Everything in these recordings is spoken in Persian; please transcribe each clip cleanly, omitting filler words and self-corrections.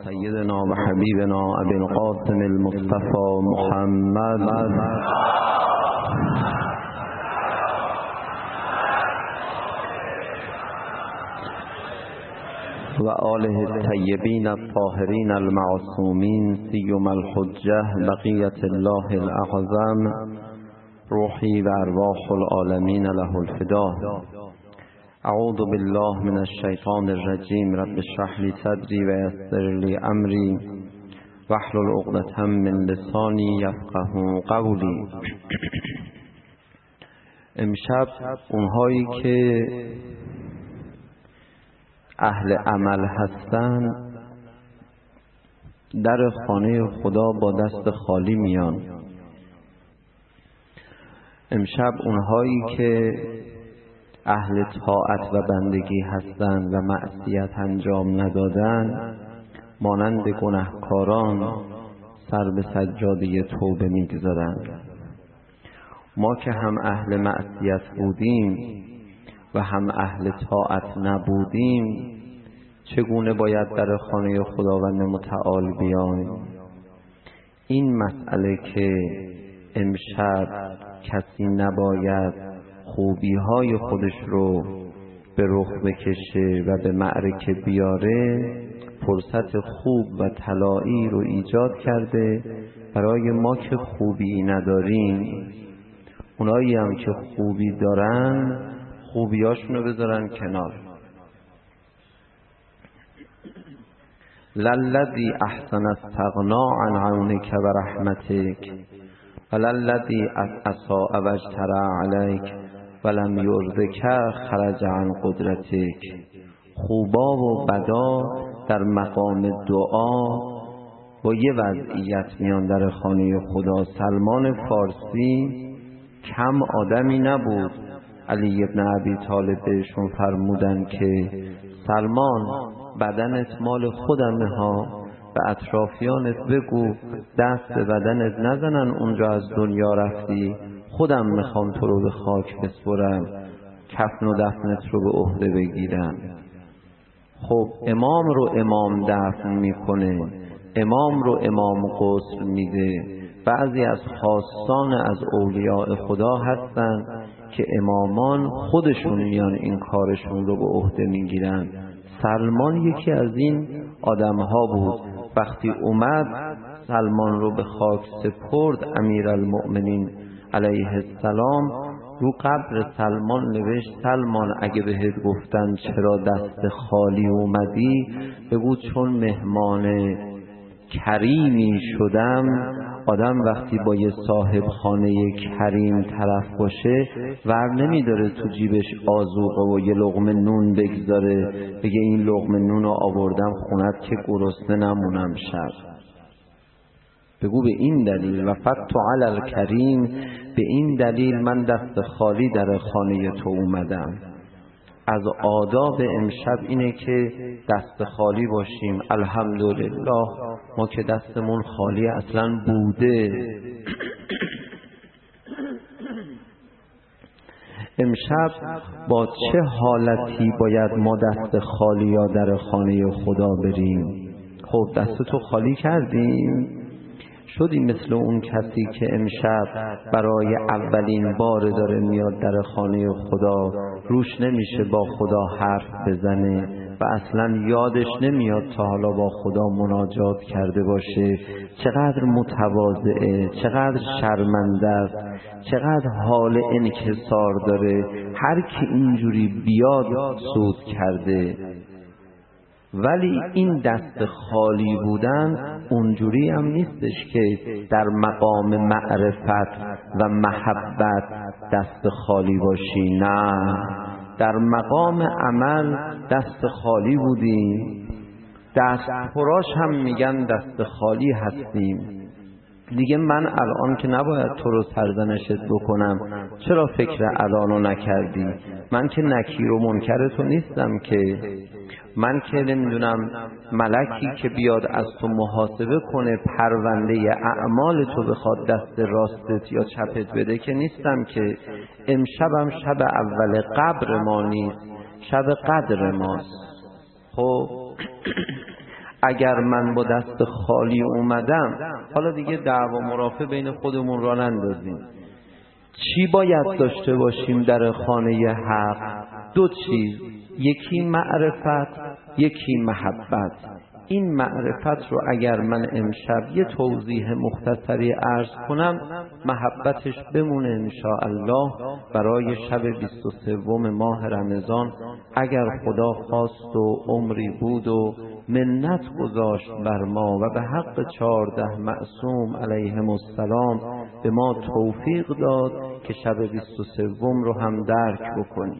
سيدنا وحبيبنا أبي القاسم المصطفى محمد وآله الطيبين الطاهرين المعصومين سيما الحجة بقية الله الأعظم روحي وأرواح العالمين له الفداء. اعوذ بالله من الشیطان الرجیم. رب اشرح لي صدری و یسر لي امری واحلل عقدة من لسانی یفقهوا قولی. امشب اونهایی که اهل عمل هستن در خانه خدا با دست خالی میان. امشب اونهایی که اهل طاعت و بندگی هستند و معصیت انجام ندادن مانند گناهکاران سر به سجاده توبه میگذارند. ما که هم اهل معصیت بودیم و هم اهل طاعت نبودیم چگونه باید در خانه خداوند متعال بیاییم؟ این مسئله که امشب کسی نباید خوبی‌های خودش رو به رخ بکشه و به معرکه بیاره فرصت خوب و طلایی رو ایجاد کرده برای ما که خوبی نداریم. اونایی هم که خوبی دارن خوبیاشونو بذارن کنار. للذی احسن استغنا عن عونک و رحمتک وللذی اساء و اجترأ علیک ولم یرضک خرج عن قدرتک. خوبا و بدا در مقام دعا با یه وضعیت میان در خانه خدا. سلمان فارسی کم آدمی نبود. علی ابن ابی طالب بهشون فرمودن که سلمان بدنت مال خودمه ها، به اطرافیانت بگو دست به بدنت نزنن اونجا از دنیا رفتی، خودم میخوام تو رو به خاک بسپرم، کفن و دفنت رو به عهده بگیرم. خب امام رو امام دفن میکنه، امام رو امام غسل میده. بعضی از خاصان از اولیاء خدا هستن که امامان خودشون میان این کارشون رو به عهده میگیرن. سلمان یکی از این آدمها بود. وقتی اومد سلمان رو به خاک سپرد امیرالمؤمنین علیه السلام، رو قبر سلمان نوشت سلمان اگه بهت گفتن چرا دست خالی اومدی بگو چون مهمان کریمی شدم. آدم وقتی با یه صاحب خانه کریم طرف باشه ور نمیداره تو جیبش آذوقه و یه لقمه نون بگذاره بگه این لقمه نون رو آوردم خونت که گرسنه نمونم شب. بگو به این دلیل وفدت علی الکریم، به این دلیل من دست خالی در خانه تو اومدم. از آداب امشب اینه که دست خالی باشیم. الحمدلله ما که دستمون خالی اصلا بوده. امشب با چه حالتی باید ما دست خالی یا در خانه خدا بریم؟ خب دست تو خالی کردیم؟ شدی مثل اون کسی که امشب برای اولین بار داره میاد در خانه خدا، روش نمیشه با خدا حرف بزنه و اصلا یادش نمیاد تا حالا با خدا مناجات کرده باشه. چقدر متواضعه، چقدر شرمنده است، چقدر حال انکسار داره. هر کی اینجوری بیاد سود کرده. ولی این دست خالی بودن اونجوری هم نیستش که در مقام معرفت و محبت دست خالی باشی. نه، در مقام عمل دست خالی بودیم. دست پراش هم میگن دست خالی هستیم. دیگه من الان که نباید تو رو سرزنشت بکنم، چرا فکر الانو نکردی؟ من که نکیر و منکر تو نیستم که. من که نمیدونم ملکی که بیاد از تو محاسبه کنه پرونده اعمال تو بخواد دست راستت یا چپت بده که نیستم که. امشبم شب اول قبر ما نیست، شب قدر ماست. خب اگر من با دست خالی اومدم، حالا دیگه دعوا مرافع بین خودمون را نندازیم، چی باید داشته باشیم در خانه حق؟ دو چیز، یکی معرفت، یکی محبت. این معرفت رو اگر من امشب یه توضیح مختصری عرض کنم، محبتش بمونه انشاءالله برای شب 23 ماه رمضان، اگر خدا خواست و عمری بود و منت گذاشت بر ما و به حق 14 معصوم علیهم السلام به ما توفیق داد که شب 23 رو هم درک بکنیم.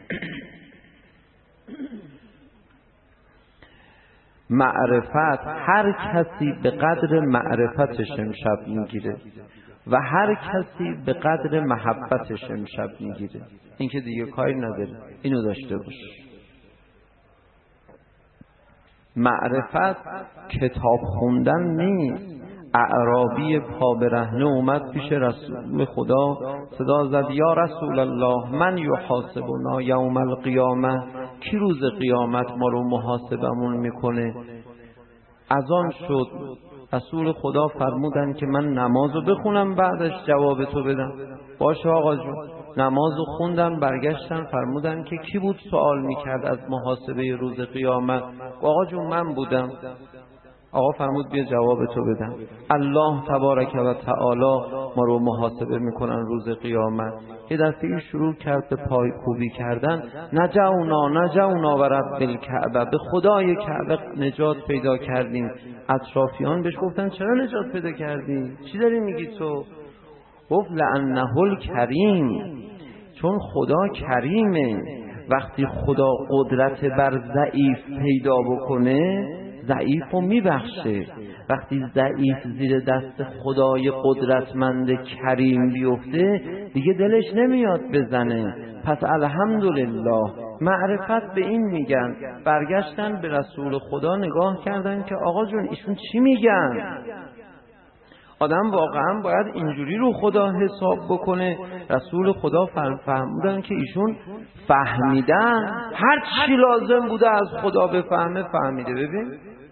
معرفت، هر کسی به قدر معرفتش امشب میگیره و هر کسی به قدر محبتش امشب میگیره. این که دیگه کاری نداره، اینو داشته باش. معرفت کتاب خوندن نیست. اعرابی پا برهنه اومد پیش رسول خدا، صدا زد یا رسول الله من یحاسبنا یوم القیامه، کی روز قیامت ما رو محاسبمون میکنه؟ از آن شد رسول خدا فرمودن که من نمازو بخونم بعدش جواب تو بدم. باشه آقا جون. نمازو خوندن، برگشتن فرمودن که کی بود سوال میکرد از محاسبه روز قیامت؟ آقا جون من بودم. آقا فرمود بیا جواب تو بدم. الله تبارک و تعالی ما رو محاسبه میکنن روز قیامت. یه دفعه شروع کرد به پای کوبی کردن، نجونا و رب الکعبه، به خدای کعبه نجات پیدا کردیم. اطرافیان بهش گفتن چرا نجات پیدا کردی؟ چی داری میگی تو؟ گفت لانه الکریم، چون خدا کریمه. وقتی خدا قدرت بر ضعیف پیدا بکنه ضعیف رو میبخشه. وقتی ضعیف زیر دست خدای قدرتمند کریم بیفته دیگه دلش نمیاد بزنه. پس الحمدلله. معرفت به این میگن. برگشتن به رسول خدا نگاه کردن که آقا جون ایشون چی میگن؟ آدم واقعا باید اینجوری رو خدا حساب بکنه؟ رسول خدا فهمیدن که ایشون فهمیدن، هر چی لازم بوده از خدا بفهمه فهمیده. ببین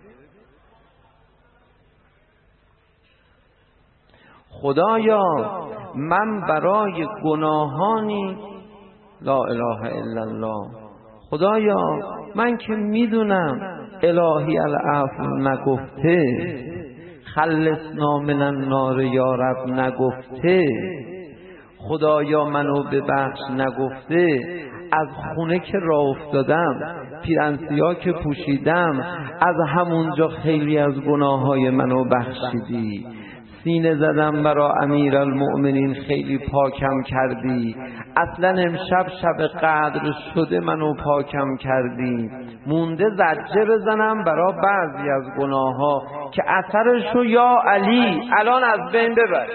خدایا من برای گناهانی لا اله الا الله، خدایا من که میدونم الهی العفو نگفته، خلصنا من النار یا رب نگفته، خدایا منو ببخش نگفته، از خونه که راه افتادم، پیرنسیا که پوشیدم، از همونجا خیلی از گناههای منو بخشیدی. سینه زدم برا امیر المؤمنین، خیلی پاکم کردی. اصلا امشب شب قدر شده منو پاکم کردی. مونده زجه بزنم برا بعضی از گناهها که اثرشو یا علی الان از بین ببر.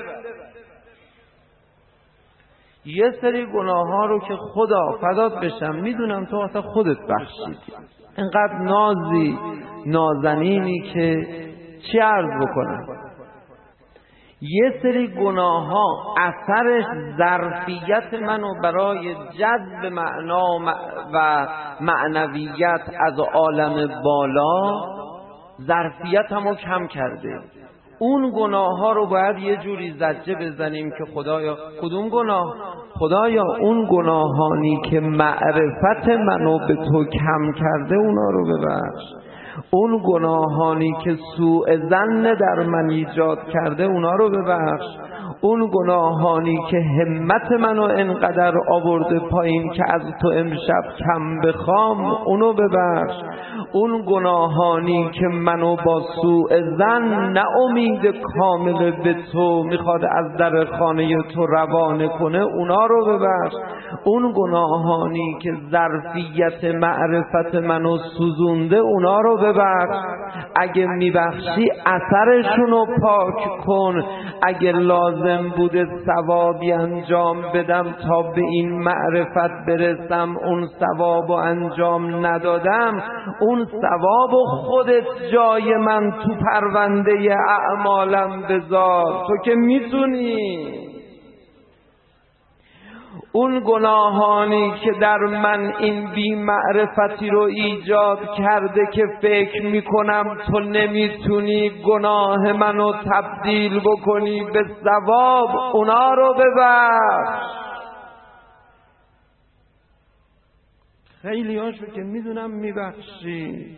یه سری گناهها رو که خدا فدات بشم میدونم تو اصلا خودت بخشیدی. اینقدر نازی نازنینی که چی عرض بکنم. یه سری گناه ها اثرش ظرفیت منو برای جذب معنا و معنویت از عالم بالا ظرفیتمو کم کرده. اون گناه ها رو باید یه جوری زجه بزنیم که خدایا کدوم گناه؟ خدایا اون گناهانی که معرفت منو به تو کم کرده اونا رو ببخش. اون گناهانی که سوء ظن در من ایجاد کرده اونا رو ببخش. اون گناهانی که همت منو انقدر آورده پایین که از تو امشب کم بخوام اونو ببخش. اون گناهانی که منو با سوء ظن نه امید کامل به تو میخواد از در خانه تو روانه کنه اونا رو ببخش. اون گناهانی که ظرفیت معرفت منو سوزونده اونا رو ببخش. اگه میبخشی اثرشونو پاک کن. اگه لازم بوده ثوابی انجام بدم تا به این معرفت برسم اون ثوابو انجام ندادم، اون ثوابو خودت جای من تو پرونده اعمالم بذار. تو که میتونی. اون گناهانی که در من این بی‌معرفتی رو ایجاد کرده که فکر میکنم تو نمیتونی گناه منو تبدیل بکنی به ثواب، اونا رو ببخش. خیلی هاشو که میدونم میبخشی.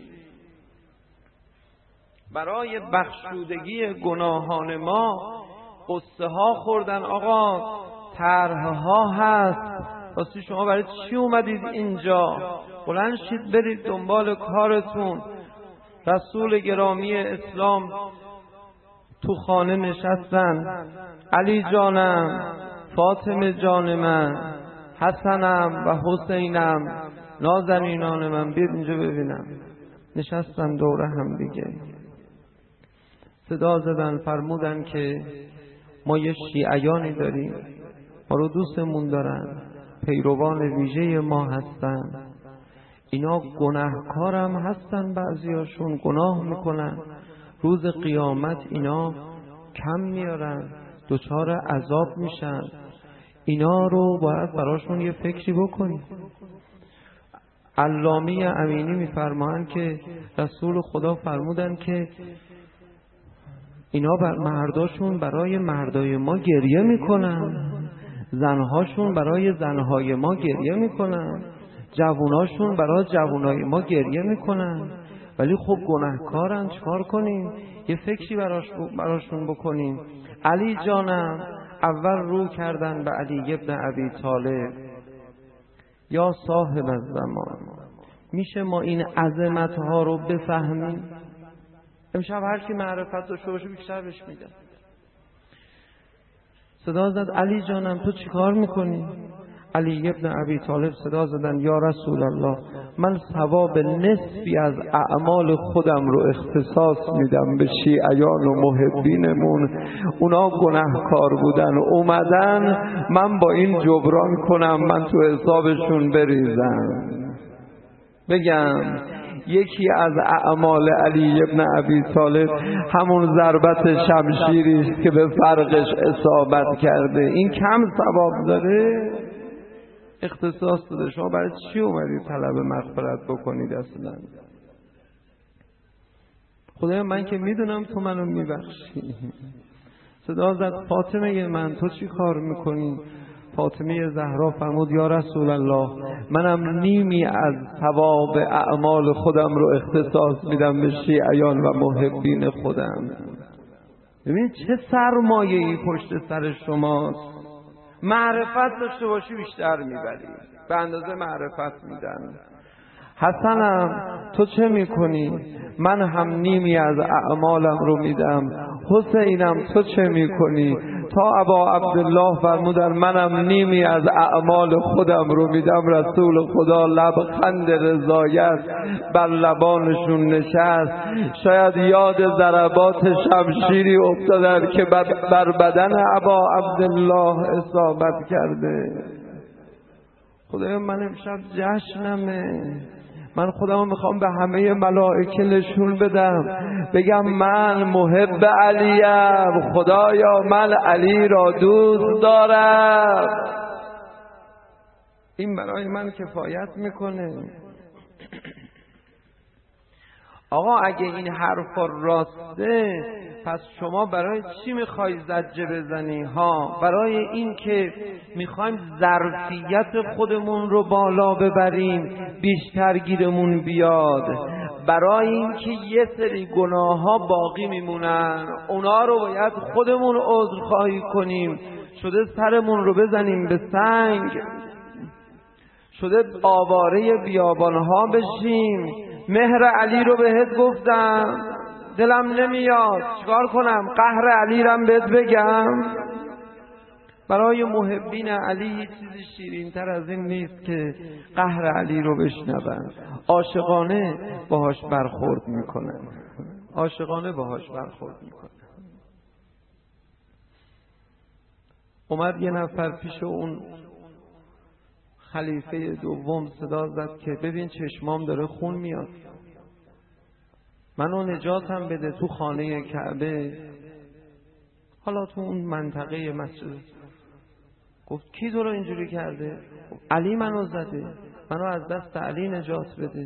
برای بخشودگی گناهان ما قصه ها خوردن. آقا طرح ها هست، واسه شما برای چی اومدید اینجا؟ بلند شید برید دنبال کارتون. رسول گرامی اسلام تو خانه نشستن. علی جانم، فاطمه جان من، حسنم و حسینم، نازنینان من، بیاد اینجا ببینم. نشستن دوره هم دیگه، صدا زدن، فرمودن که ما یه شیعیانی داریم، ما رو دوستمون دارن، پیروان ویژه ما هستن، اینا گناهکارم هستن، بعضیاشون گناه میکنن، روز قیامت اینا کم میارن، دچار عذاب میشن، اینا رو باید براشون یه فکری بکنیم. علامی امینی میفرمایند که رسول خدا فرمودن که اینا بر مرداشون برای مردای ما گریه میکنن، زنهاشون برای زنهای ما گریه میکنن، جووناشون برای جوونای ما گریه میکنن، ولی خب گناهکارن، چکار کنیم؟ یه فکری براشون بکنیم. علی جانم، اول رو کردن به علی ابن ابی طالب، یا صاحب الزمان، میشه ما این عظمت ها رو بفهمیم؟ امشب هر کی معرفت داشته باشه بیشتر بهش میدن. صدا زد علی جانم تو چی کار میکنی؟ علی ابن ابی طالب صدا زدن یا رسول الله، من ثواب نصفی از اعمال خودم رو اختصاص میدم به شیعیان و محبینمون، اونا گناهکار بودن اومدن، من با این جبران کنم، من تو حسابشون بریزم. بگم یکی از اعمال علی ابن ابی طالب همون ضربت شمشیری که به فرقش اصابت کرده، این کم ثواب داره؟ اختصاص داده. شما برای چی اومدید طلب مغفرت بکنید اصلا؟ خدایا من که میدونم تو منو میبخشی. صدا زد فاطمه من تو چی کار میکنی؟ فاطمه زهرا فرمود یا رسول الله، منم نیمی از ثواب اعمال خودم رو اختصاص میدم به شیعیان و محبین خودم. ببین چه سرمایه‌ای پشت سر شماست. معرفت داشته باشی بیشتر میبری، به اندازه معرفت میدن. حسنم تو چه میکنی؟ من هم نیمی از اعمالم رو میدم. حسینم تو چه میکنی؟ تا ابا عبدالله فرمودن منم نیمی از اعمال خودم رو میدم. رسول خدا لبخند رضایت بر لبانشون نشست. شاید یاد ضربات شمشیری افتادن که بر بدن ابا عبدالله اصابت کرده. خدایا من امشب جشنمه، من خودمو میخوام به همه ملائکه نشون بدم، بگم من محب علیم، خدایا من علی را دوست دارم. این برای من کفایت میکنه. آقا اگه این حرفا راسته، پس شما برای چی میخوای زجه بزنی ها؟ برای این که میخوایم ظرفیت خودمون رو بالا ببریم، بیشتر گیرمون بیاد، برای این که یه سری گناه ها باقی میمونن، اونا رو باید خودمون عذرخواهی کنیم. شده سرمون رو بزنیم به سنگ، شده آواره بیابان ها بشیم. مهر علی رو بهت گفتم، دلم نمیاد، چیکار کنم؟ قهر علی رم بهت بگم؟ برای محبین علی چیزی شیرین تر از این نیست که قهر علی رو بشنون. عاشقانه باهاش برخورد میکنن، عاشقانه باهاش برخورد میکنن. اومد یه نفر پیش اون خلیفه دوم، صدا زد که ببین چشمام داره خون میاد، منو نجاتم بده تو خانه کعبه، حالا تو اون منطقه مسجد. گفت کی تو رو اینجوری کرده؟ علی منو زده، منو از دست علی نجات بده.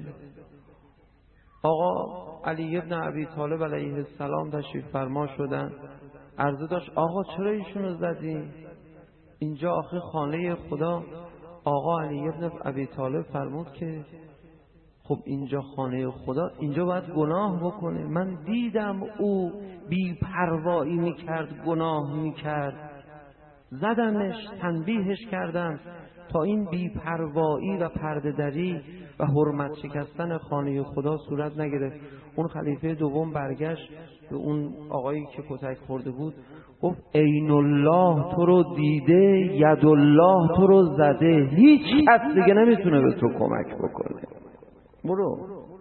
آقا علی ابن ابی طالب علیه السلام تشریف فرما شدن. عرضه داشت آقا چرا ایشونو زدی؟ اینجا آخه خانه خدا. آقا علی ابن ابی طالب فرمود که خب اینجا خانه خدا، اینجا باید گناه بکنه. من دیدم او بی پروایی میکرد، گناه میکرد، زدمش، تنبیهش کردم تا این بی پروایی و پرده دری و حرمت شکستن خانه خدا صورت نگرفت. اون خلیفه دوم برگشت به اون آقایی که کتک خورده بود، گفت عین الله تو رو دیده، ید الله تو رو زده، هیچ کس دیگه نمیتونه به تو کمک بکنه. برو.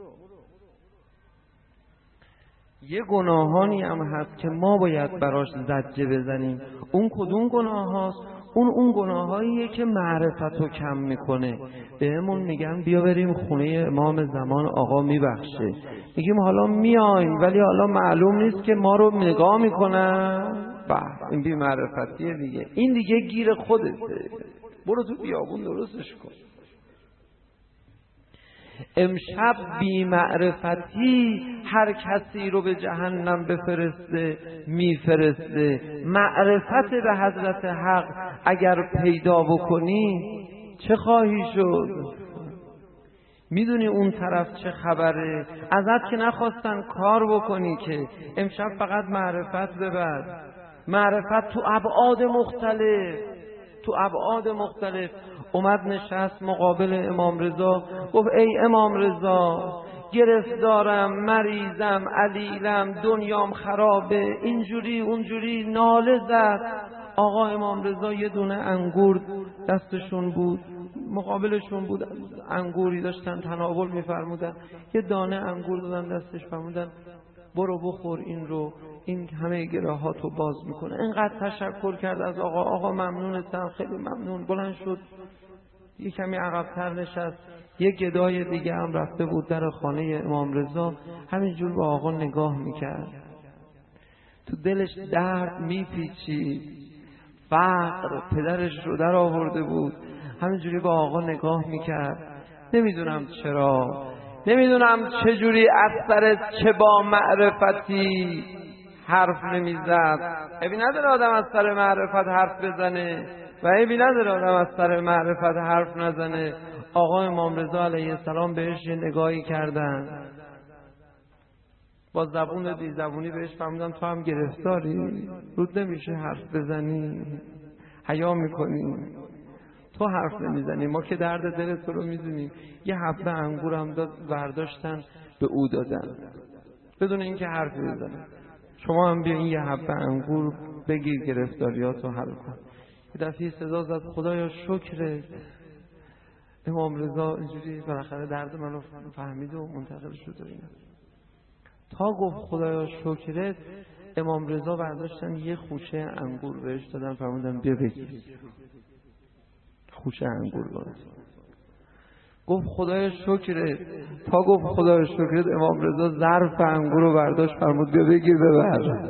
یه گناهانی هم هست که ما باید براش زجه بزنیم. اون کدوم گناه هاست؟ اون گناهاییه که معرفت رو کم میکنه. بهمون میگن بیا بریم خونه امام زمان، آقا میبخشه. میگیم حالا میایم، ولی حالا معلوم نیست که ما رو نگاه میکنن. این بی معرفتیه دیگه. این دیگه گیر خودته. برو تو بیابون درستش کن. امشب بی معرفتی هر کسی رو به جهنم بفرسته میفرسته. معرفت به حضرت حق اگر پیدا بکنی چه خواهی شد؟ میدونی اون طرف چه خبره؟ ازت که نخواستن کار بکنی که. امشب فقط معرفت ببر. معرفت تو ابعاد مختلف. اومد نشست مقابل امام رضا، گفت ای امام رضا، گرفتارم، مریضم، علیلم، دنیام خرابه، اینجوری اونجوری، ناله زد. آقا امام رضا یه دونه انگور دستشون بود، مقابلشون بود، انگوری داشتن تناول می‌فرمودن، یه دانه انگور دادن دستش، فرمودن برو بخور این رو، این همه گراهاتو باز میکنه. اینقدر تشکر کرد از آقا. آقا ممنونتم، خیلی ممنون. بلند شد یه کمی عقب‌تر نشست. یه گدای دیگه هم رفته بود در خانه امام رضا، همینجور به آقا نگاه میکرد. تو دلش درد میپیچید، فقر پدرش رو در آورده بود، همینجوری به آقا نگاه میکرد. نمیدونم چرا، نمیدونم چجوری از سر چه با معرفتی حرف نمیزد. عیبی نداره آدم از سر معرفت حرف بزنه و عیبی نداره آدم از سر معرفت حرف نزنه. آقا امام رضا علیه السلام بهش یه نگاهی کردن، با زبون بی زبونی بهش فرمودن تو هم گرفتاری؟ رود نمیشه حرف بزنی؟ حیا میکنی؟ تو حرف نمیزنی، ما که درد دل تو رو میدونیم. یه حبه انگور هم داد، برداشتن به او دادن بدون اینکه حرفی بزنه. شما هم بیا این یه حبه انگور بگیر، گرفتاریاتو حل کن. یه دفعه صدا زد خدایا شکرت. امام رضا اینجوری بالاخره درد منو فهمید و منتقل شد. تا گفت خدایا شکرت، امام رضا برداشتن یه خوشه انگور بهش دادن، فرمودن بیا بگیر. خوشه انگور بود. گفت خدایا شکرت. تا گفت خدایا شکرت، امام رضا ظرف انگور رو برداشت، فرمود بیا بگیر ببر.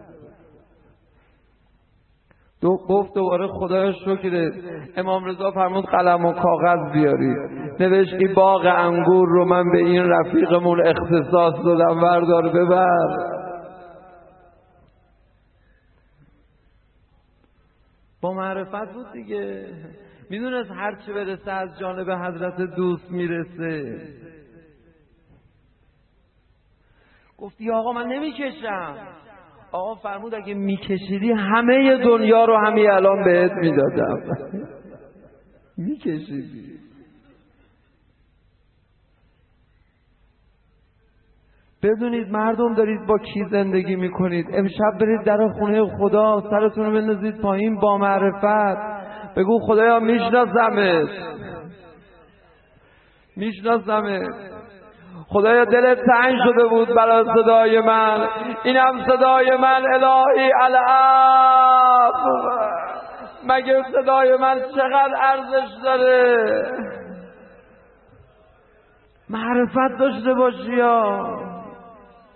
گفت دوباره خدایا شکرت. امام رضا فرمود قلم و کاغذ بیارید. نوشت این باغ انگور رو من به این رفیقمون اختصاص دادم، بردار ببر. با معرفت بود دیگه. میدونست هر چه برسه از جانب حضرت دوست میرسه. گفتی آقا من نمیکشم. آقا فرمود اگه میکشیدی همه دنیا رو همین الان بهت میدادم. میکشیدی. بدونید مردم دارید با کی زندگی میکنید. امشب برید در خونه خدا، سرتون رو بندازید پایین با معرفت. بگو خدایا میشناسمت. خدایا دلت تنگ شده بود برای صدای من، اینم صدای من. الهی العفو. مگه صدای من چقدر ارزش داره؟ معرفت داشته باشی یا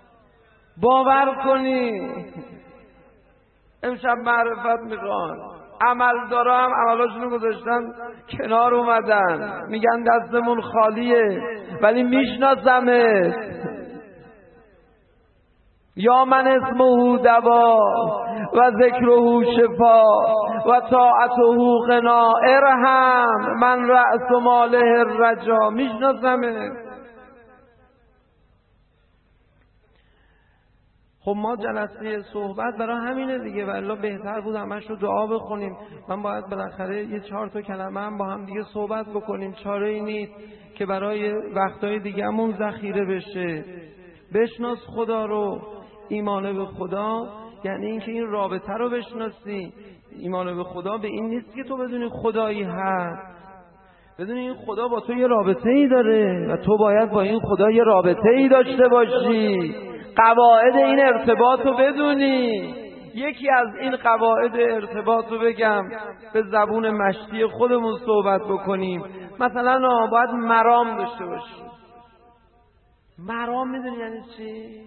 باور کنی. امشب معرفت میخوان. عمل دارم عملاشونو گذاشتن کنار اومدن، میگن دستمون خالیه ولی میشناسمت. یا من اسمه دوا و ذکره شفا و طاعته غنا ارحم من رأس ماله الرجا. میشناسمت. خب ما جلسه صحبت برای همینه دیگه، والله بهتر بود همش رو دعا بخونیم. من باید بالاخره یه 4 تا کلمه هم با هم دیگه صحبت بکنیم، چاره ای نیست که برای وقتای دیگه‌مون ذخیره بشه. بشناس خدا رو. ایمان به خدا یعنی اینکه این رابطه رو بشناسی. ایمان به خدا به این نیست که تو بدونی خدایی هست، بدونی این خدا با تو یه رابطه ای داره و تو باید با این خدا یه رابطه ای داشته باشی. قواعد این ارتباط رو بدونی. یکی از این قواعد ارتباط رو بگم، به زبون مشتی خودمون صحبت بکنیم. مثلا باید مرام داشته باشیم. مرام میدونی یعنی چی؟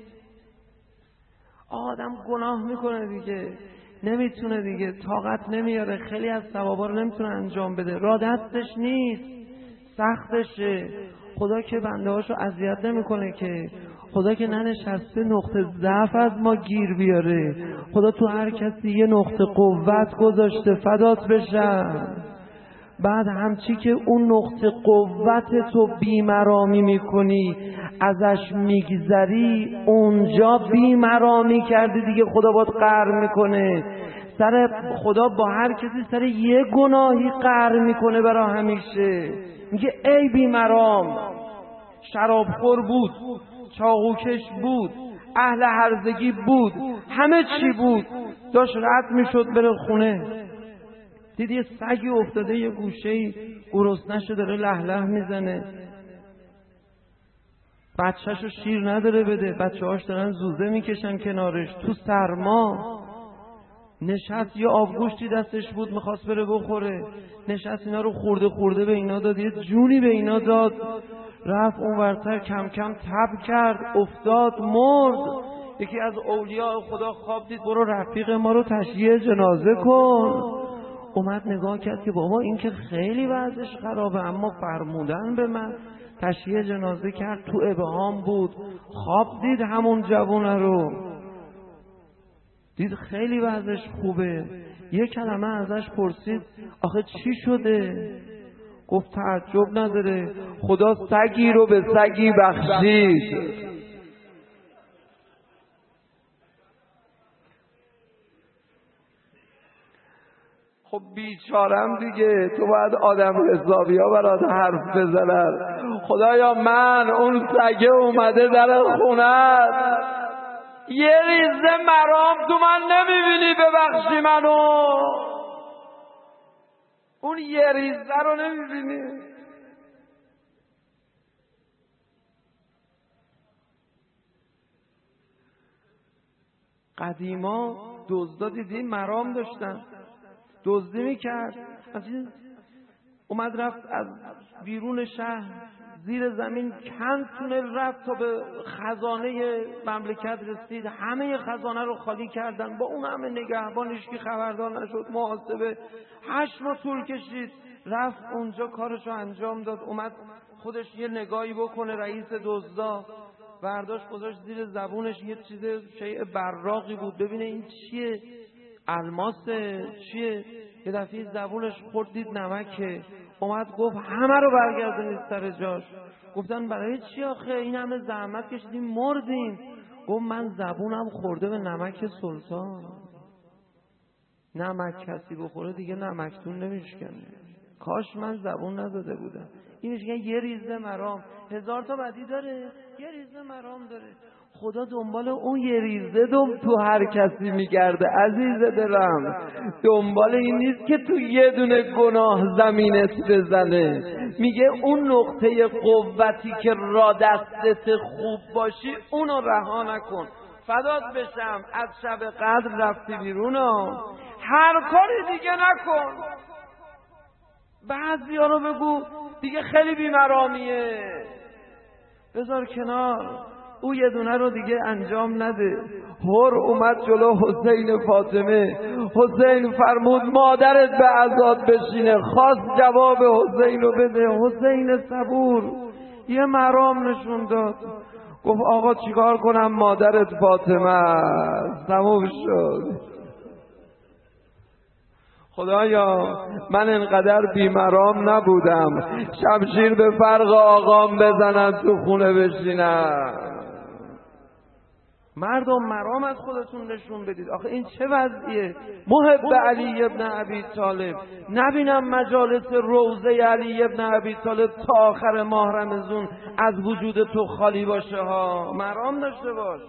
آدم گناه میکنه دیگه، نمیتونه دیگه، طاقت نمیاره، خیلی از ثوابا رو نمیتونه انجام بده، راه دستش نیست، سختشه. خدا که بنده هاشو اذیت نمیکنه که، خدا که ننشسته نقطه ضعف از ما گیر بیاره. خدا تو هر کسی یه نقطه قوت گذاشته، فدات بشم. بعد همچی که اون نقطه قوت تو بیمرامی میکنی، ازش میگذری، اونجا بیمرامی کردی دیگه، خدا باید قهر میکنه. خدا با هر کسی سر یه گناهی قهر میکنه برای همیشه. میگه ای بیمرام، شرابخور بود، چاقوکش بود، اهل هرزگی بود، همه چی بود، داشت رد میشد بره خونه، دید یه سگی افتاده یه گوشه‌ای گرسنه‌شو داره له له میزنه، بچه‌شو شیر نداره بده، بچه‌هاش دارن زوزه میکشن کنارش تو سرما. نشست یه آبگوشتی دستش بود میخواست بره بخوره، نشست اینا رو خورده خورده به اینا داد، یه جونی به اینا داد، رفت اون ورتر کم کم تب کرد، افتاد مرد. یکی از اولیاء خدا خواب دید برو رفیق ما رو تشییع جنازه کن. اومد نگاه کرد که بابا این که خیلی وضعش خرابه، اما فرمودن به من. تشییع جنازه کرد، تو ابهام بود، خواب دید همون جوونه رو، دید خیلی وضعش خوبه. یه کلمه ازش پرسید آخه چی شده؟ گفت تعجب نداره، خدا سگی رو به سگی بخشید. خب بیچارم دیگه، تو باید آدم حسابی ها برات حرف بزنن. خدایا من اون سگه اومده در خونت، یه ریزه مرام تو من نمیبینی، ببخشی منو. اون یه ریزه رو نمیبینی. قدیما دزدا دیدی مرام داشتن، دزدی میکرد، اومد رفت از بیرون شهر زیر زمین چند تونل رفت تا به خزانه مملکت رسید، همه خزانه رو خالی کردن، با اون همه نگهبان هیچکی خبردار نشد، محاسبه 8 ماه طول کشید، رفت اونجا کارشو انجام داد، اومد خودش یه نگاهی بکنه، رئیس دزدا برداشت گذاشت زیر زبونش یه چیز شیء براقی بود، ببینه این چیه، الماسه چیه، یه دفعه زبونش خورد دید نمکه، اومد گفت همه رو برگردونید سر جاش. گفتن برای چی آخه این همه زحمت کشیدیم مردیم؟ گفت من زبونم خورده به نمک سلطان، نمک کسی بخوره دیگه نمکتون نمیشکنه، کاش من زبون نداده بودم. اینش یه ریزه مرام، 1000 تا بدی داره، یه ریزه مرام داره. خدا دنبال اون یه ریزه تو هر کسی میگرده عزیز دلم، دنبال این نیست که تو یه دونه گناه زمینت بزنه. میگه اون نقطه قوتی که را دستت خوب باشی اونو رها نکن. فدات بشم از شب قدر رفتی بیرون هر کاری دیگه نکن. بعضیا رو بگو دیگه خیلی بیمرامیه، بذار کنار. او یه دونه رو دیگه انجام نده. هر اومد جلو حسین فاطمه، حسین فرمود مادرت به عزاد بشینه، خواست جواب حسین رو بده. حسین صبور یه مرام نشون داد، گفت آقا چیکار کنم مادرت فاطمه است. تموم شد. خدایا من انقدر بیمرام نبودم شمشیر به فرق آقام بزنن تو خونه بشینم. مردم مرام از خودتون نشون بدید. آخه این چه وضعیه؟ محب علی ابن ابی طالب، نبینم مجالس روضه علی ابن ابی طالب تا آخر ماه رمضان از وجود تو خالی باشه ها. مرام داشته باش.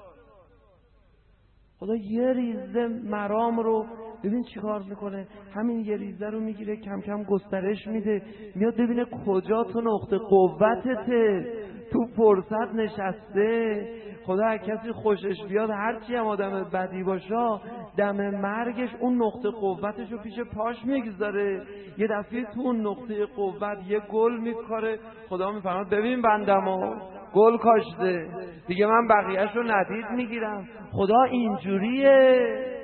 خدا یه ریزه مرام رو ببین چی کار میکنه. همین یه ریزه رو میگیره کم کم گسترش میده، میاد ببینه کجا تو نقطه قوتته، تو فرصت نشسته. خدا هر کسی خوشش بیاد هرچی هم آدم بدی باشه دم مرگش اون نقطه قوتش رو پیش پاش میگذاره. یه دفعه تو اون نقطه قوت یه گل میکاره. خدا میفرماد ببین بندمو گل کاشته دیگه، من بقیهش رو ندید میگیرم. خدا اینجوریه.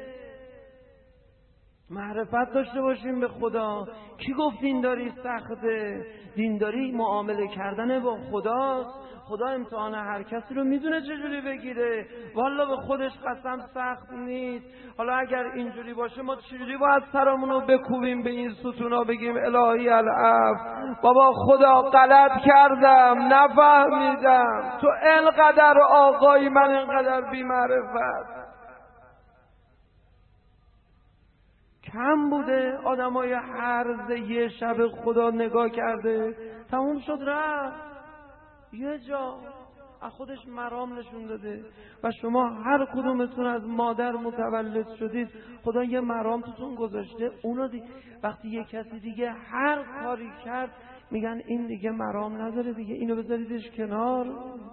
معرفت داشته باشیم به خدا. کی گفت دینداری سخته؟ دینداری معامله کردن با خداست. خدا امتحان هر کسی رو میدونه چجوری بگیره. والا به خودش قسم سخت نیست. حالا اگر اینجوری باشه ما چجوری باید سرمون رو بکوبیم به این ستونا بگیم الهی العفو، بابا خدا غلط کردم نفهمیدم، تو انقدر آقایی من انقدر بی معرفت. کم بوده آدمای هرز یه شب خدا نگاه کرده تموم شد رفت. یه جا از خودش مرام نشون داده. و شما هر کدومتون از مادر متولد شدید خدا یه مرام توتون گذاشته. اونو وقتی یه کسی دیگه هر کاری کرد میگن این دیگه مرام نداره دیگه، اینو بذاریدش کنار.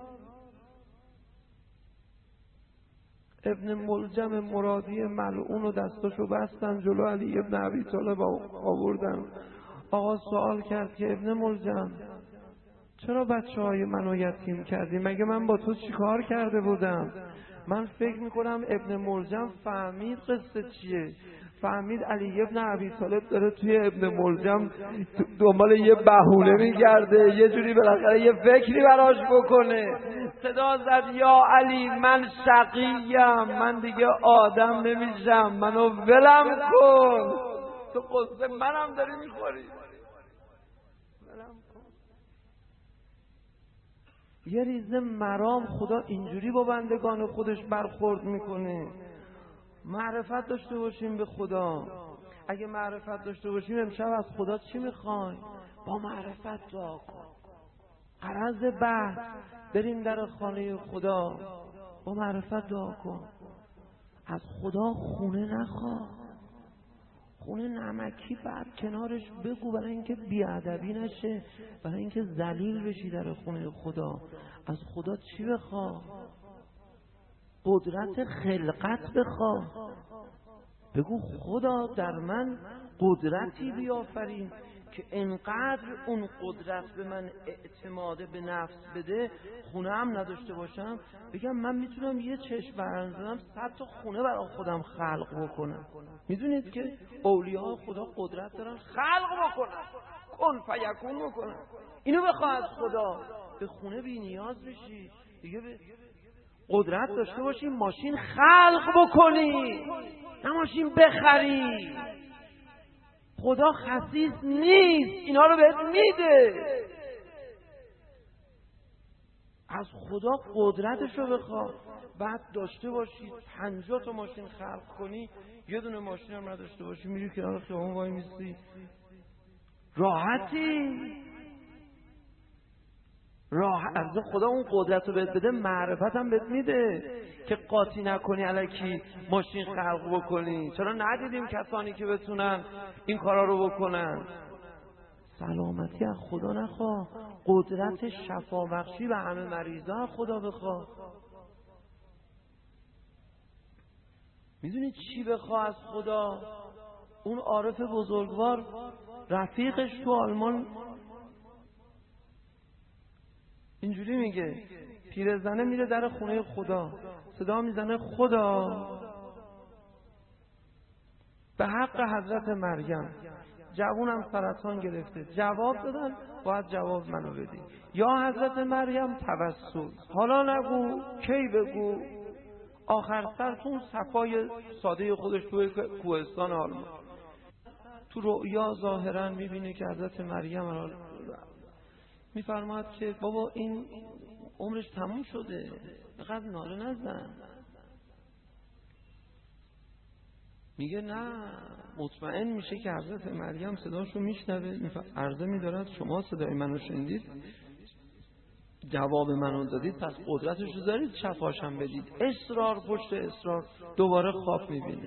ابن ملجم مرادی ملعون و دستاشو بستن جلو علی ابن ابی طالب آوردن. آقا سوال کرد که ابن ملجم چرا بچه‌های منو یتیم کردی؟ مگه من با تو چیکار کرده بودم؟ من فکر میکنم ابن ملجم فهمید قصه چیه. فهمید علی ابن ابی طالب داره توی ابن ملجم دنبال یه بهونه میگرده، یه جوری بالاخره یه فکری براش بکنه. صدا زد یا علی من شقیم، من دیگه آدم نمیشم، منو ولم کن، تو قصه منم داری میخوری، ولم کن. یه ریزه مرام خدا اینجوری با بندگان خودش برخورد میکنه. معرفت داشته باشیم به خدا. اگه معرفت داشته باشیم امشب از خدا چی میخوایم؟ با معرفت دعا کن. غرض بحث بریم در خانه خدا، با معرفت دعا کن. از خدا خونه نخواه، خونه نمکی بر کنارش بگو، برای اینکه بیادبی نشه، برای اینکه ذلیل بشی در خونه خدا. از خدا چی بخواه؟ قدرت خلقت بخواه. بگو خدا در من قدرتی بیافرین که انقدر اون قدرت به من اعتماد به نفس بده خونه هم نداشته باشم، بگم من میتونم یه چشم برندازم 100 تا خونه برای خودم خلق بکنم. میدونید که اولیاء خدا قدرت دارن خلق بکنن، کن فیکون بکنن. اینو بخواه از خدا. به خونه بی نیاز بشی دیگه، قدرت داشته باشی ماشین خلق بکنی نه ماشین بخری. خدا خسیس نیست، اینا رو بهت میده. از خدا قدرتش رو بخواه. بعد داشته باشی 50 تا ماشین خلق کنی، یه دونه ماشین هم نداشته باشی، میری کنار خیابون وای میستی، راحتی. از خدا اون قدرت رو بهت بده، معرفت هم بهت میده که قاطی نکنی الکی ماشین خلق بکنی. چرا ندیدیم کسانی که بتونن این کارا رو بکنن؟ سلامتی از خدا نخواه، قدرت شفا بخشی به همه مریضا از خدا بخواه. میدونی چی بخواه از خدا؟ اون عارف بزرگوار رفیقش تو آلمان اینجوری میگه پیرزنه میره در خونه خدا، صدا میزنه خدا به حق حضرت مریم جوونم سرطان گرفته. جواب دادن باید جواب منو بدی. یا حضرت مریم توسل، حالا نگو کی بگو. آخر سر تو صفای ساده خودش توی کوهستان آلمان تو رؤیا ظاهرا میبینه که حضرت مریم میفرماد که بابا این عمرش تموم شده، اینقدر ناله نزن. میگه نه، مطمئن میشه که حضرت مریم صداشو میشنوه. عرضه میدارد شما صدای منو شنیدید، جواب منو دادید، پس قدرتشو دارید شفاشم بدید. اصرار پشت اصرار، دوباره خواب میبینه.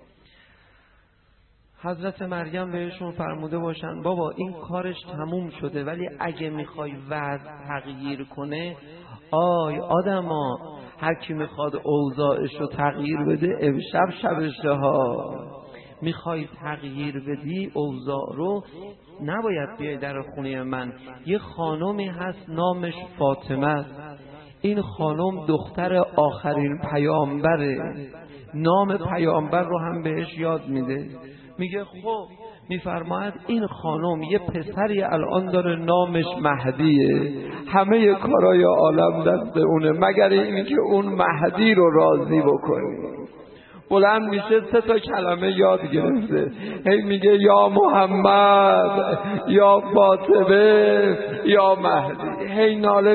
حضرت مریم بهشون فرموده باشن بابا این کارش تموم شده، ولی اگه میخوای وضع تغییر کنه، آی آدما، هر کی میخواد اوضاعش رو تغییر بده امشب شبشه ها. میخوای تغییر بدی اوضاع رو، نباید بیای در خونه من. یه خانمی هست نامش فاطمه است. این خانم دختر آخرین پیامبره، نام پیامبر رو هم بهش یاد میده. میگه خب، میفرماید این خانم یه پسری الان داره نامش مهدیه، همه کارای عالم دست اونه مگر این که اون مهدی رو راضی بکنی. بلند میشه 3 کلمه یاد گرفته، هی میگه یا محمد، یا فاطمه، یا مهدی. هی ناله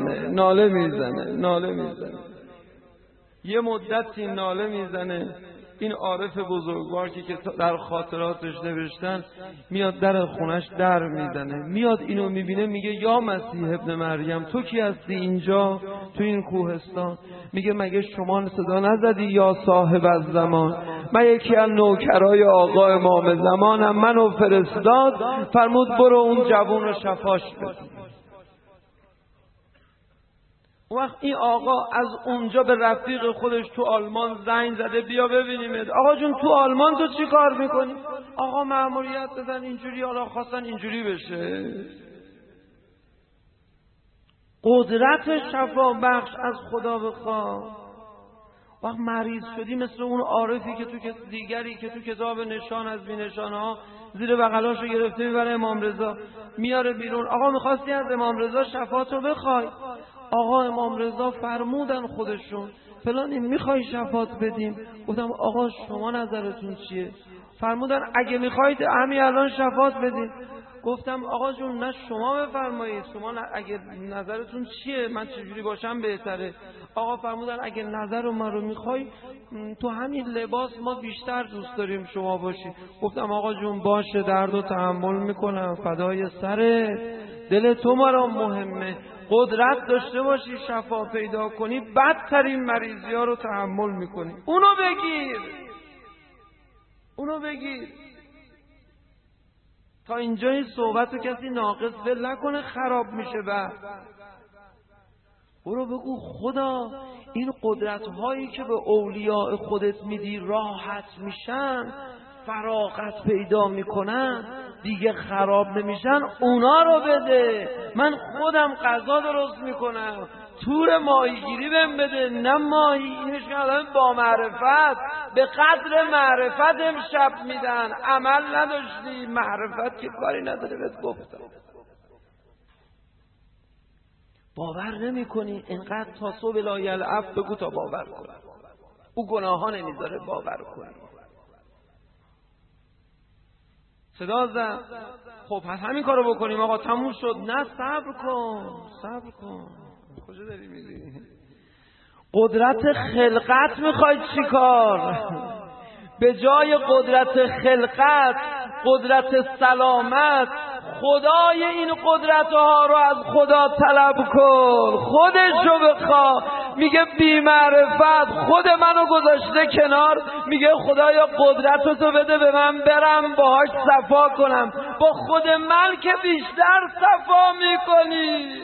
میزنه. یه مدتی ناله میزنه. این عارف بزرگوار که در خاطراتش نوشتن میاد در خونش در میزنه، میاد اینو میبینه، میگه یا مسیح ابن مریم تو کی هستی اینجا تو این کوهستان؟ میگه مگه شما صدا نزدی یا صاحب الزمان؟ من یکی از نوکرای آقا امام زمانم، منو فرستاد فرمود برو اون جوون رو شفاش بده. وقت این آقا از اونجا به رفیق خودش تو آلمان زنگ زده بیا ببینیمت. آقا جون تو آلمان تو چی کار میکنی؟ آقا مأموریت دادن اینجوری، حالا خواستن اینجوری بشه. قدرت شفا بخش از خدا بخواه. وقت مریض شدی مثل اون عارفی که دیگری که تو کتاب نشان از بی نشانه ها زیر بغلاشو گرفته میبره امام رضا، میاره بیرون. آقا میخواستی از امام رضا شفاعتو بخوای؟ آقا امام رضا فرمودن خودشون فلانی میخوای شفاعت بدیم؟ گفتم آقا شما نظرتون چیه؟ فرمودن اگه میخواید همین الان شفاعت بدیم. گفتم آقا جون نه شما بفرمایید، شما اگه نظرتون چیه، من چجوری باشم بهتره؟ آقا فرمودن اگه نظر من رو میخوای تو همین لباس ما بیشتر دوست داریم شما باشی. گفتم آقا جون باشه، درد و تحمل میکنم، فدای سرت، دل تو مرا مهمه. قدرت داشته باشی شفا پیدا کنی، بدترین مریضی ها رو تحمل میکنی. اونو بگیر. تا اینجای صحبت رو کسی ناقص ول نکنه، خراب میشه. بعد برو بگو خدا این قدرت هایی که به اولیاء خودت میدی راحت میشن، فراغت پیدا میکنن، دیگه خراب نمیشن، اونا رو بده. من خودم غذا درست میکنم، تور ماهیگیری بهم بده. نه ماهی، اینش کردن با معرفت، به قدر معرفت امشب میدن. عمل نداشتی، معرفت که کاری نداره. بهت گفتم باور نمی کنی، اینقدر تا صبح لا یلعب بگو تا باور کن. او گناها نمیذاره باور کنی. صدا زد خب همین کارو بکنیم آقا تموم شد. نه صبر کن. کجا داری میری؟ قدرت خلقت میخوای چی کار؟ به جای قدرت خلقت، قدرت سلامت، خدای این قدرتها رو از خدا طلب کن، خودش رو بخوا. میگه بی معرفت خود منو گذاشته کنار، میگه خدایا قدرتتو بده به من برم باهاش صفا کنم. با خود من که بیشتر صفا میکنی.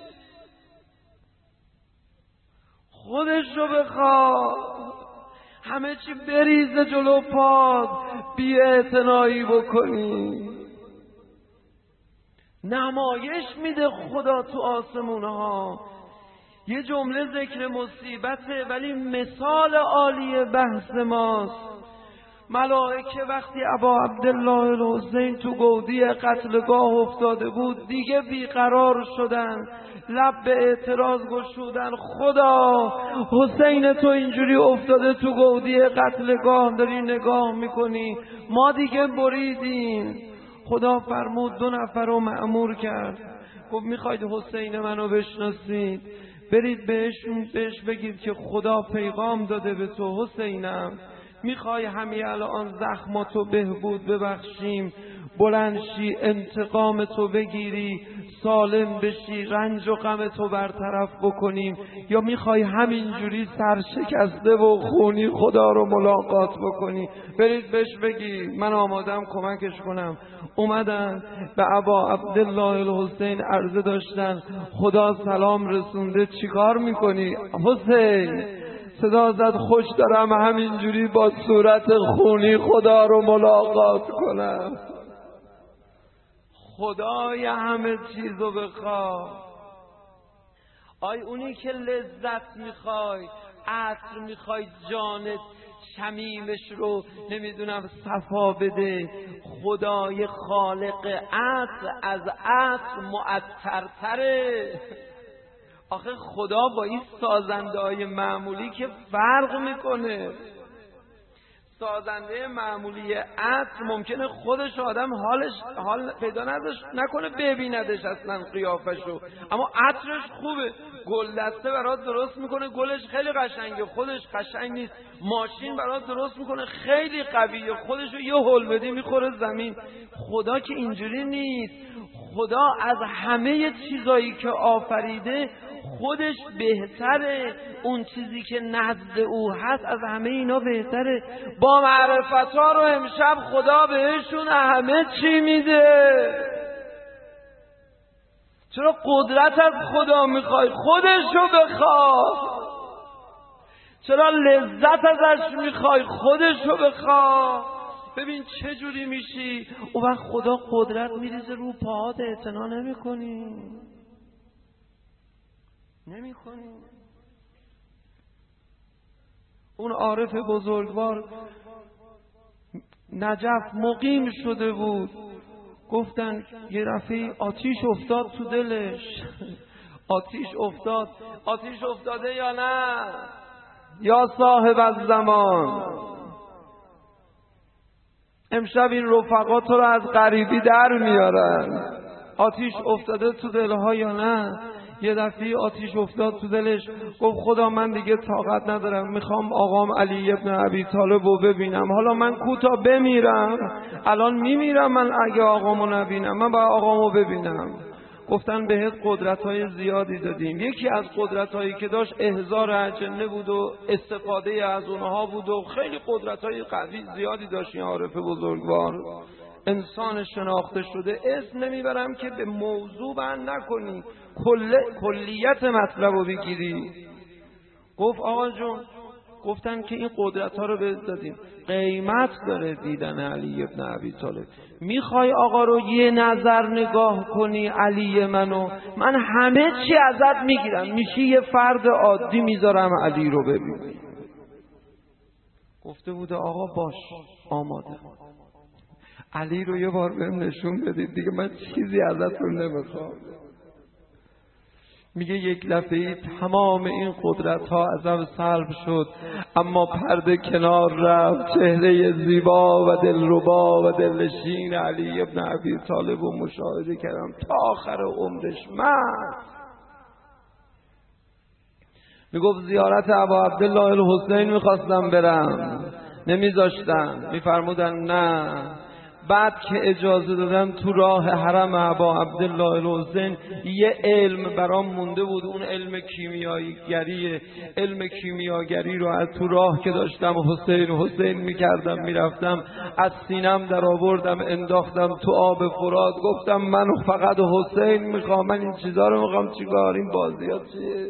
خودش رو بخوا، همه چی بریزه جلو پاد، بی اعتنایی بکنی. نمایش میده خدا تو آسمونها. یه جمله ذکر مصیبته ولی مثال عالی بحث ماست. ملائکه وقتی ابا عبدالله الحسین تو گودی قتلگاه افتاده بود دیگه بیقرار شدن، لب به اعتراض گشودن. خدا حسین تو اینجوری افتاده تو گودی قتلگاه داری نگاه میکنی، ما دیگه بریدیم. خدا فرمود 2 نفر رو مأمور کرد، گفت میخواید حسین منو بشناسید برید بهش بگید که خدا پیغام داده به تو حسینم، میخوای همین الان زخماتو بهبود ببخشیم، بلند شی انتقام تو بگیری، سالم بشی، رنج و غم تو برطرف بکنیم، یا میخوای همینجوری سرشکسته و خونی خدا رو ملاقات بکنی؟ برید بهش بگی من آمادم کمکش کنم. اومدن به ابا عبدالله الحسین عرضه داشتن خدا سلام رسونده چیکار میکنی؟ حسین صدا زد خوش دارم همینجوری با صورت خونی خدا رو ملاقات کنم. خدای همه چیزو بخواه. آی اونی که لذت میخوای، عطر میخوای، جانت شمیمش رو نمیدونم صفا بده، خدای خالق عطر از عطر معطرتره. آخه خدا با این سازنده های معمولی که فرق میکنه. سازنده معمولی عطر ممکنه خودش آدم حال پیدا نکنه ببیندش اصلا قیافشو، اما عطرش خوبه. گل دسته برات درست میکنه، گلش خیلی قشنگه، خودش قشنگ نیست. ماشین برات درست میکنه خیلی قویه، خودشو یه هل بدی میخوره زمین. خدا که اینجوری نیست. خدا از همه چیزایی که آفریده خودش بهتره، اون چیزی که نزد او هست از همه اینا بهتره. با معرفت ها رو امشب خدا بهشون همه چی میده. چرا قدرت از خدا میخوای؟ خودشو بخواه. چرا لذت ازش میخوای؟ خودشو بخواه. ببین چه جوری میشی. اون وقت خدا قدرت میریزه رو پاهات، اعتنا نمیکنی. اون عارف بزرگوار نجف مقیم شده بود، گفتن یه دفعه آتیش افتاد تو دلش. آتیش افتاده یا نه؟ یا صاحب الزمان امشب این رفقات رو از غریبی در میارن. آتیش افتاده تو دلها یا نه؟ یه دفعه آتیش افتاد تو دلش، گفت خدا من دیگه طاقت ندارم، میخوام آقام علی ابن ابی طالب رو ببینم. حالا من کوتا بمیرم، الان میمیرم من اگه آقامو نبینم، من باید آقامو ببینم. گفتن بهت قدرت‌های زیادی دادیم. یکی از قدرت‌هایی که داشت احضار اجنه بود و استفاده از اونها بود و خیلی قدرت‌های قوی زیادی داشت. این عارف بزرگوار انسان شناخته شده، اسم نمیبرم که به موضوع بند نکنی، کلیت مطلب رو بگیری. گفت آقا جون، گفتن که این قدرت ها رو بهت دادیم، قیمت داره دیدن علی ابن ابی طالب. میخوای آقا رو یه نظر نگاه کنی علی منو، من همه چی ازت میگیرم، میشی یه فرد عادی، میذارم علی رو ببینی. گفته بوده آقا باش آماده، علی رو یه بار بهم نشون بدید دیگه، من چیزی ازتون نمیخوام. میگه یک دفعه تمام این قدرت ها ازم سلب شد، اما پرده کنار رفت، چهره زیبا و دلربا و دلنشین علی ابن ابی طالب رو مشاهده کردم تا آخر عمرش. من میگفت زیارت ابا عبدالله الحسین میخواستم برم، نمیذاشتن، میفرمودن نه. بعد که اجازه دادن تو راه حرم ابا عبدالله الحسین یه علم برام مونده بود، اون علم کیمیاگریه. علم کیمیاگری رو از تو راه که داشتم حسین میکردم، میرفتم از سینم در آوردم انداختم تو آب فرات، گفتم منو فقط حسین میخوام، من این چیزا رو میخوام. چیکار این بازیات چیه؟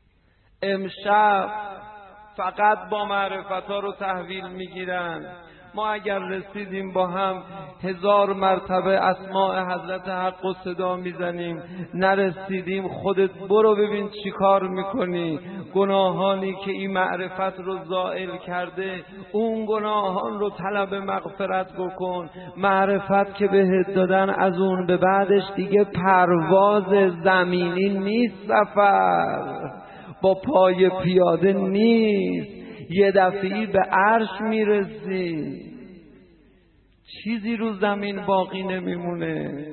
امشب فقط با معرفت ها رو تحویل میگیرن. ما اگر رسیدیم با هم 1000 مرتبه اسماء حضرت حق و صدا میزنیم، نرسیدیم خودت برو ببین چی کار میکنی. گناهانی که این معرفت رو زائل کرده، اون گناهان رو طلب مغفرت بکن. معرفت که بهت دادن از اون به بعدش دیگه پرواز زمینی نیست، سفر با پای پیاده نیست، یه دفعی به عرش میرسی، چیزی رو زمین باقی نمیمونه.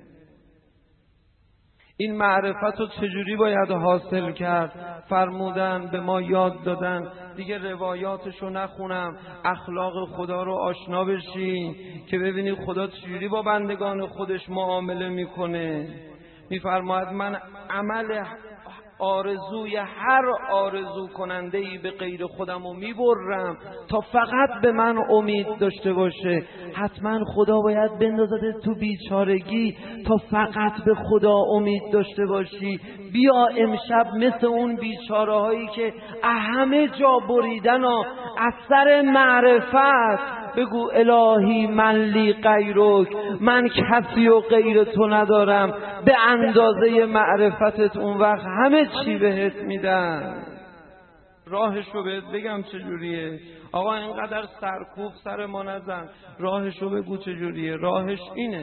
این معرفت رو چجوری باید حاصل کرد؟ فرمودن، به ما یاد دادن، دیگه روایاتشو نخونم، اخلاق خدا رو آشنا بشین که ببینی خدا چجوری با بندگان خودش معامله میکنه. میفرماید من عمل آرزوی هر آرزو کننده ای به غیر خودم رو میبرم تا فقط به من امید داشته باشه. حتما خدا باید بندازده تو بیچارگی تا فقط به خدا امید داشته باشی. بیا امشب مثل اون بیچاره هایی که همه جا بریدن و اثر معرفت بگو الهی من لی غیرک، من کسی و غیر تو ندارم، به اندازه معرفتت اون وقت همه چی بهت میدن. راهش رو بهت بگم چجوریه. آقا اینقدر سرکوب سر ما نزن، راهش رو بگو چجوریه. راهش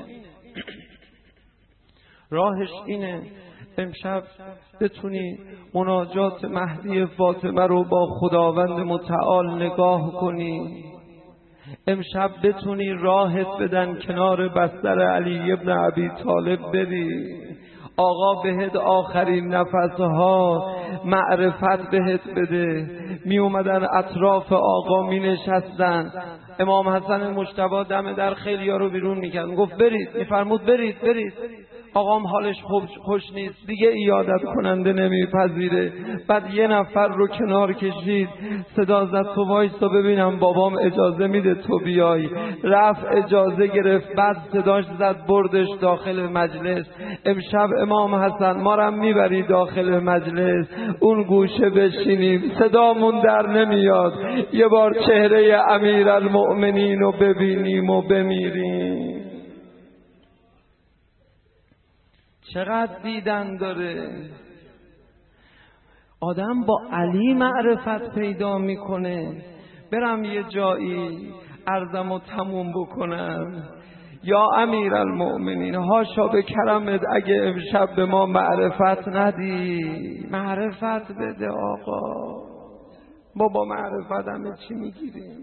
اینه امشب بتونی مناجات مهدی فاطمه رو با خداوند متعال نگاه کنی. امشب بتونی راهت بدن کنار بستر علی ابن ابی طالب بری، آقا بهت آخرین نفسها معرفت بهت بده. می اومدن اطراف آقا می نشستن، امام حسن مجتبی دم در خیلی ها رو بیرون میکرد، گفت برید، میفرمود برید. آقام حالش خوش نیست دیگه، ایادت کننده نمیپذیره. بعد یه نفر رو کنار کشید، صدا زد تو وایسا ببینم بابام اجازه میده تو بیای. رفت اجازه گرفت، بعد صداش زد بردش داخل مجلس. امشب امام حسن ما رو میبری داخل مجلس، اون گوشه بشینیم، صدامون در نمیاد، یه بار چهره امیرالمؤمنین رو ببینیم و بمیریم. چقدر دیدن داره آدم با علی معرفت پیدا میکنه. برم یه جایی عرضمو تموم بکنم، یا امیرالمؤمنین هاشا به کرمت اگه امشب به ما معرفت ندی، معرفت بده آقا. با معرفت همه چی میگیریم.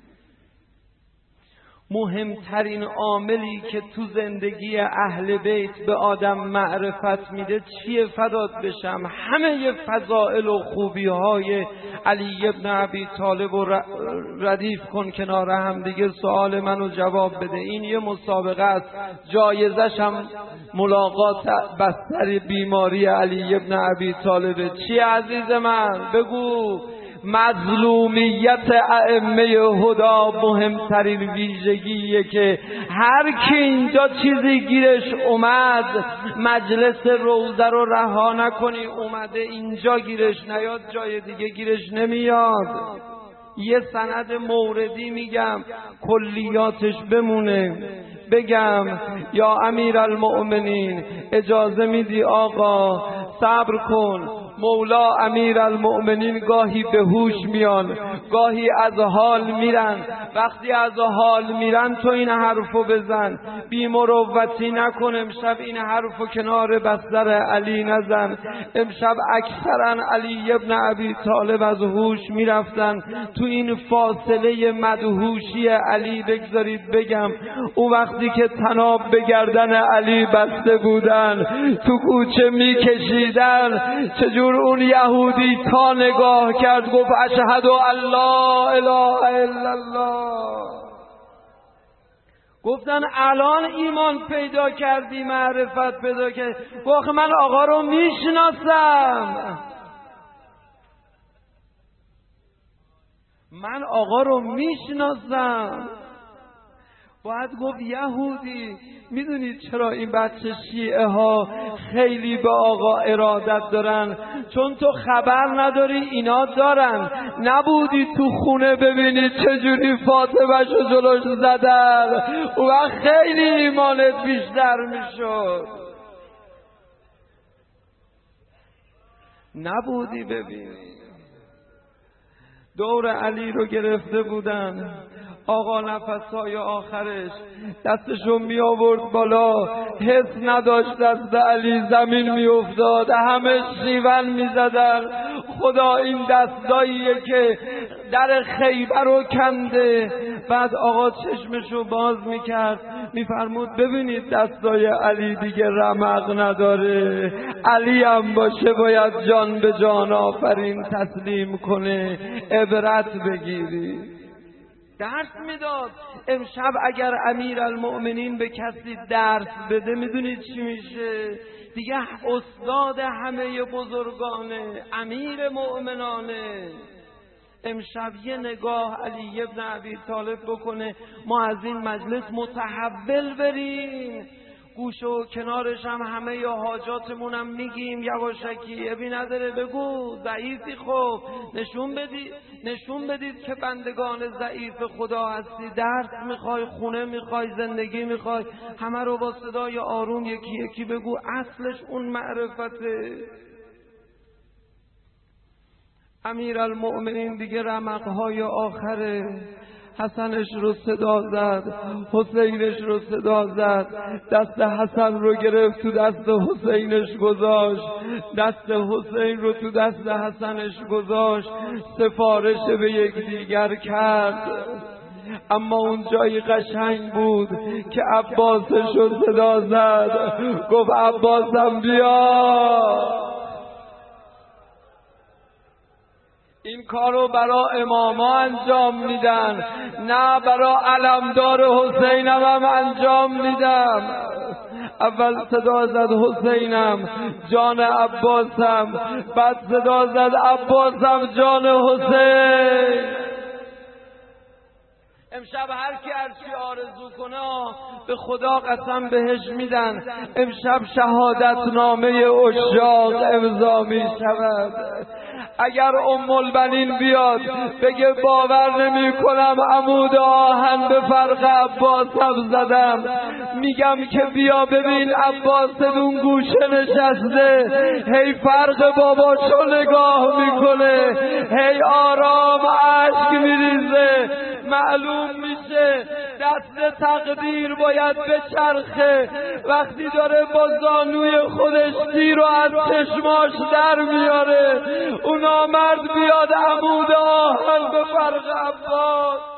مهمترین عاملی که تو زندگی اهل بیت به آدم معرفت میده چیه؟ فدات بشم همه فضائل و خوبی های علی ابن ابی طالب رو ردیف کن کنار هم دیگه، سوال منو جواب بده. این یه مسابقه است، جایزش هم ملاقات بستر بیماری علی ابن ابی طالب. چیه عزیز من؟ بگو. مظلومیت ائمه هدا مهمترین ویژگیه که هر کی اینجا چیزی گیرش اومد، مجلس روضه رو رها نکنی، اومده اینجا گیرش نیاد جای دیگه گیرش نمیاد. یه سند موردی میگم کلیاتش بمونه، بگم یا امیرالمؤمنین اجازه میدی آقا؟ صبر کن. مولا امیرالمؤمنین گاهی به هوش میان، گاهی از حال میرن. وقتی از حال میرن تو این حرفو بزن، بی مروتی نکن. امشب این حرفو کنار بستر علی نزن. امشب اکثرا علی ابن ابی طالب از هوش میرفتن. تو این فاصله مدهوشی علی بگذارید بگم، او وقتی که طناب به گردن علی بسته بودن، تو کوچه میکشیدن، چجور اون یهودی تا نگاه کرد گفت اشهد ان لا اله الا الله. گفتن الان ایمان پیدا کردی، معرفت پیدا کردی. گفت من آقا رو میشناسم، باید گفت یهودی. میدونید چرا این بچه شیعه ها خیلی به آقا ارادت دارن؟ چون تو خبر نداری اینا دارن. نبودی تو خونه ببینید چجوری فاطمه‌شو جلوش زدن، اون وقت خیلی ایمانت بیشتر میشد. نبودی ببینی. دور علی رو گرفته بودن، آقا نفسهای آخرش دستشو می آورد بالا، حس نداشت دست علی زمین می افتاد، همه شیون می زدن. خدا این دستاییه که در خیبر رو کنده. بعد آقا چشمشو باز می کرد، می فرمود ببینید دستای علی دیگه رمق نداره، علی هم باشه باید جان به جان آفرین تسلیم کنه، عبرت بگیری. درس میداد. امشب اگر امیرالمؤمنین به کسی درس بده میدونید چی میشه؟ دیگه استاد همه بزرگانه، امیر مؤمنانه. امشب یه نگاه علی ابن ابی طالب بکنه، ما از این مجلس متحول بریم، گوش و کنارش هم همه یا حاجاتمونم میگیم، یواشکی ابی نداره بگو ضعیفی، خب نشون بدید که بندگان ضعیف خدا هستی. درس میخوای، خونه میخوای، زندگی میخوای، همه رو با صدای آروم یکی یکی بگو، اصلش اون معرفته. امیرالمؤمنین دیگه رمقهای آخره. حسنش رو صدا زد، حسینش رو صدا زد، دست حسن رو گرفت تو دست حسینش گذاشت، دست حسین رو تو دست حسنش گذاشت، سفارش به یکدیگر کرد. اما اون جایی قشنگ بود که عباسش رو صدا زد، گفت عباسم بیا. این کارو برا اماما انجام میدن، نه برا علمدار حسینم هم انجام میدم. اول صدا زد حسینم جان عباسم، بعد صدا زد عباسم جان حسین. امشب هر کی هر چی آرزو کنه به خدا قسم بهش میدن. امشب شهادت نامه عشاق امضا می شود. اگر ام البنین بیاد بگه باور نمی کنم عمود آهن به فرق عباسم زدم، میگم که بیا ببین عباس اون گوشه نشسته، هی فرق باباشو نگاه میکنه، هی آرام اشک میریزه. معلوم میشه دست تقدیر باید بچرخه. وقتی داره با زانوی خودش تیر رو از چشماش در میاره، اون نامرد بیاد عمود آهن به فرق عباس.